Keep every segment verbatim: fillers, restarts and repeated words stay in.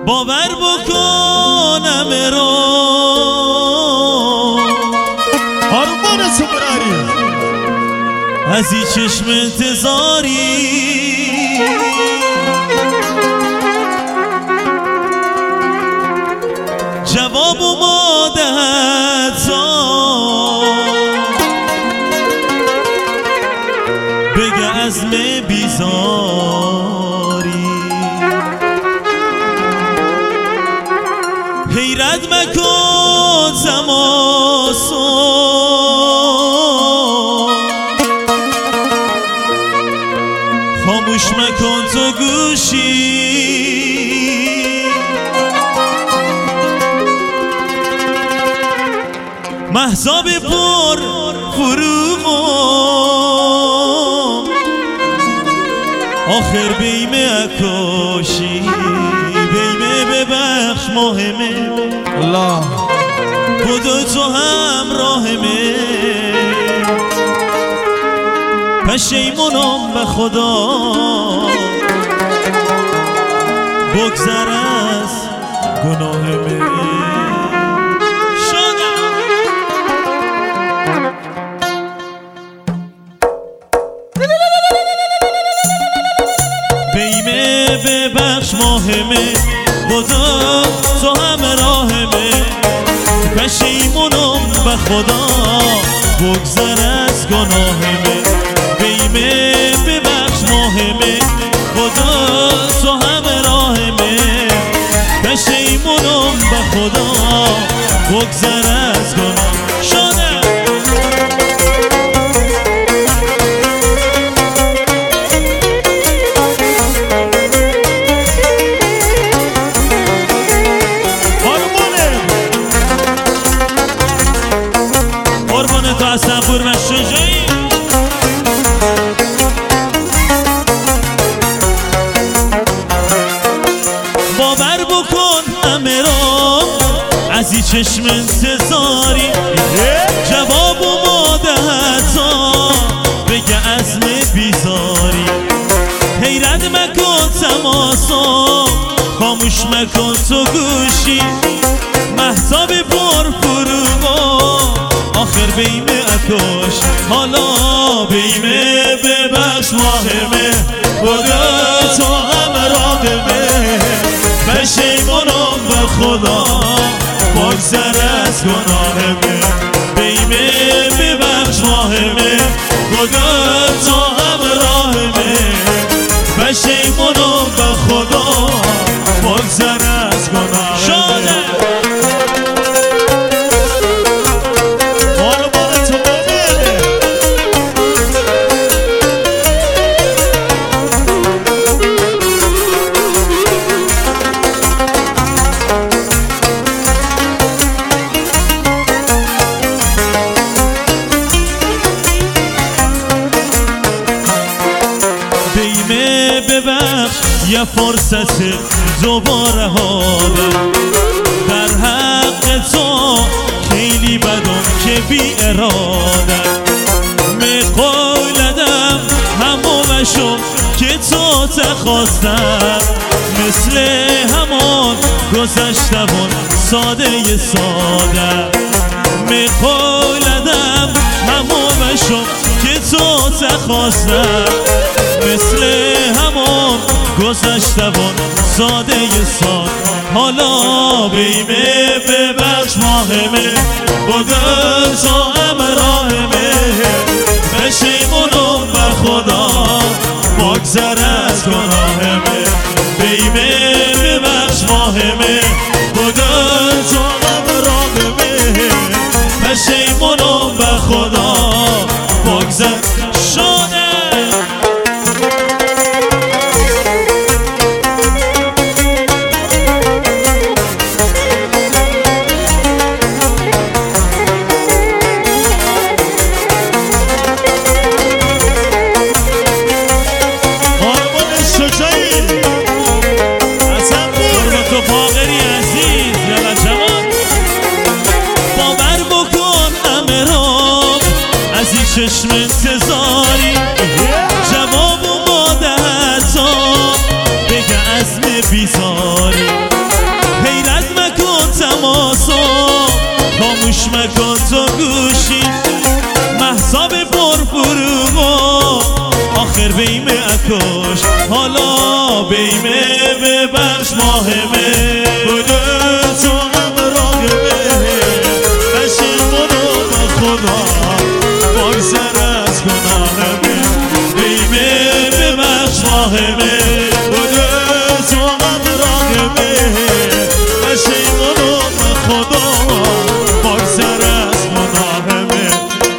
باور بکنم رو آرمان سپراری از این چشم انتظاری جواب اومده تا بگه عزم بیزاری حیرت مکن تماسو خاموش مکن تو گوشی مهتاب پر فروغم آخر بیمه اکاشی بیمه ببخش ماهمه الله بودو تو همراهمه پشیمونم به خدا بگذر از گناهمه بیمه ببخش ماهمه خدا تو همراهمه پشیمونم به خدا بگذر از گناهمه بیمه ببخش ماهمه خدا تو همراهمه پشیمونم به خدا بگذر از گناه شده تو از صبور و شجاعی باور بکن همه را از این چشم انتظاری جواب اومده حتی بگه عزم بیزاری حیرت مکن تماسا خاموش مکن تو گوشی مهتاب پر فروغا آخر بیمه اکاش حالا بیمه ببخش ماهمه بوده تو همراهمه پشیمونم به خدا بگذر از گناهمه بیمه ببخش ماهمه بوده تو همراهمه پشیمونم به خدا بگذر از گناهمه بیمه ببخش یه فرصت دوباره هادم در حق تو خیلی بدم که بی ارادم میقولدم همومشم که تو تخواستم مثل همان گذشتمون ساده ساده میقولدم همومشم که تو تخواستم مثل همون گذشتمون ساده ساد حالا بیمه ببخش ماهمه بودن تو همراهمه پشیمونم به خدا بگذر از گناهمه بیمه ببخش ماهمه بودن تو همراهمه پشیمونم به خدا بگذر شده تو باقری هست ببخش حالا بیمه ببخش ماهمه بوده تو هم راقبه بشیر منو به خدا پاک سر از گناهمه بیمه ببخش ماهمه بوده تو هم راقبه بشیر منو به خدا پاک سر از گناهمه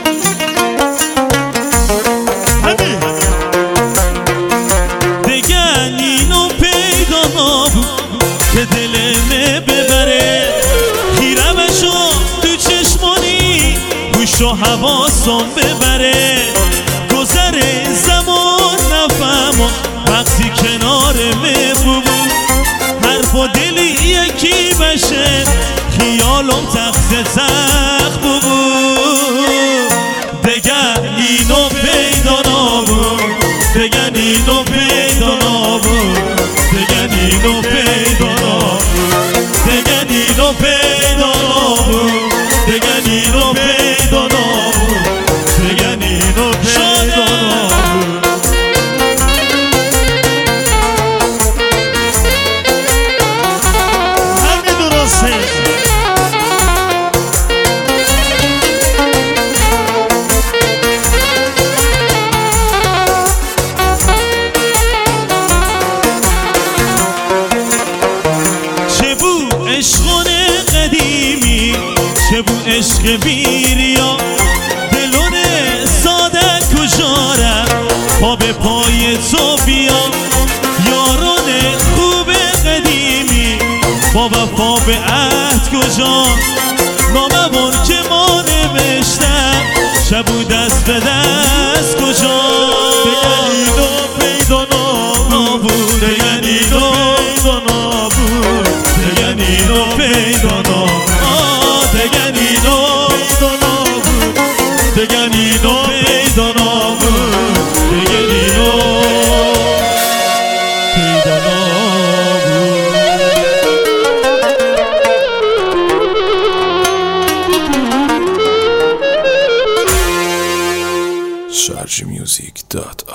که دلمه ببره خیره بشو تو چشمانی گوش و حواسم ببره گذر زمان نفهمم وقتی کنارمه بود حرف و دلی یکی بشه خیالم تخت تخت بود دگر اینو پیدا نبود دگر اینو پیدا نبود دگر اینو پیدا نبود دگر اینو پیدا نبود دگر اینو پیدا نبود دگر اینو پیدا نبود همین درسته عشقونه قدیمی چه بو عشق بیریا دلونه ساده کجا رفت پا به پای تو بیا یارونه خوب قدیمی با وفا به عهد کجا ناممون که ما نوشتم شبو دست به دست کجا دگر اینو پیدا نبود دگر اینو پیدا نبود دگر اینو پیدا نبود دگر اینو پیدا نبود دگر اینو پیدا نبود دگر اینو پیدا نبود شارژ میوزیک دات